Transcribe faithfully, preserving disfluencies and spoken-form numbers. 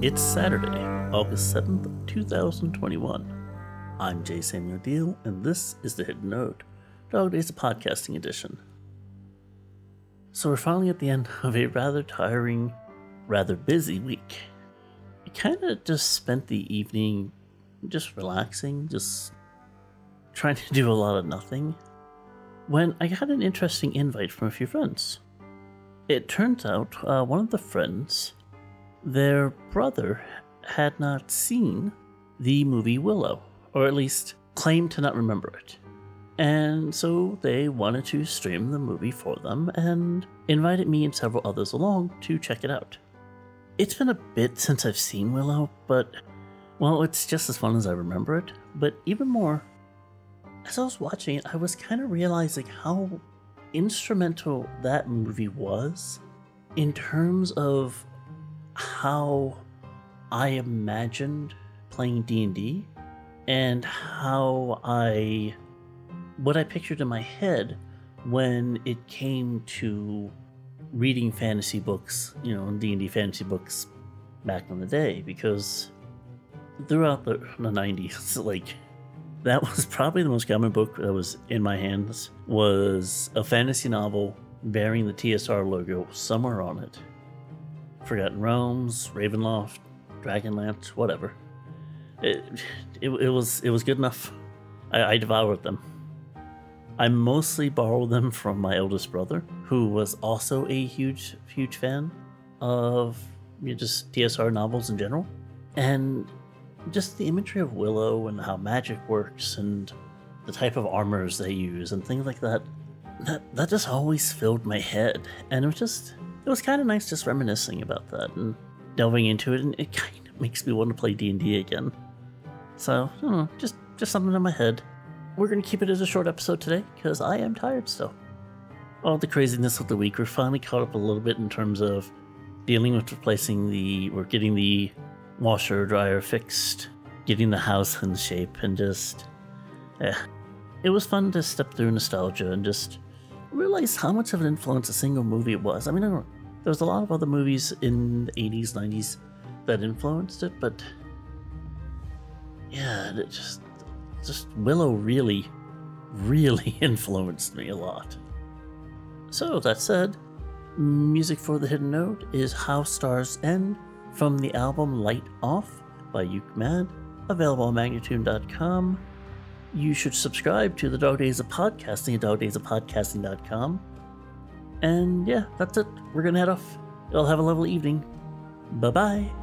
It's Saturday, August seventh, twenty twenty-one. I'm J. Samuel Deal, and this is The Hidden Note, Dog Days of Podcasting Edition. So we're finally at the end of a rather tiring, rather busy week. I kind of just spent the evening just relaxing, just trying to do a lot of nothing, when I got an interesting invite from a few friends. It turns out uh, one of the friends, their brother had not seen the movie Willow, or at least claimed to not remember it. And so they wanted to stream the movie for them and invited me and several others along to check it out. It's been a bit since I've seen Willow, but, well, it's just as fun as I remember it. But even more, as I was watching it, I was kind of realizing how instrumental that movie was in terms of how I imagined playing D and D and how I, what I pictured in my head when it came to reading fantasy books, you know, D and D fantasy books back in the day, because throughout the, the nineties, like, that was probably the most common book that was in my hands, was a fantasy novel bearing the T S R logo somewhere on it. Forgotten Realms, Ravenloft, Dragonlance, whatever. It, it, it was it was good enough. I, I devoured them. I mostly borrowed them from my eldest brother, who was also a huge, huge fan of, you know, just T S R novels in general. And just the imagery of Willow and how magic works and the type of armors they use and things like that, that, that just always filled my head. And it was just, it was kind of nice just reminiscing about that and delving into it, and it kind of makes me want to play D and D again. So, I don't know, just, just something in my head. We're going to keep it as a short episode today, because I am tired still. All the craziness of the week, we're finally caught up a little bit in terms of dealing with replacing the, or getting the washer dryer fixed, getting the house in shape, and just, eh. It was fun to step through nostalgia and just realize how much of an influence a single movie it was. I mean, I don't, there was a lot of other movies in the eighties, nineties that influenced it, but yeah, it just, just Willow really, really influenced me a lot. So, that said, music for The Hidden Note is How Stars End from the album Light Off by Uke Mad, available on magnitude dot com. You should subscribe to the Dog Days of Podcasting at dog days of podcasting dot com. And yeah, that's it. We're gonna head off. Y'all have a lovely evening. Bye-bye.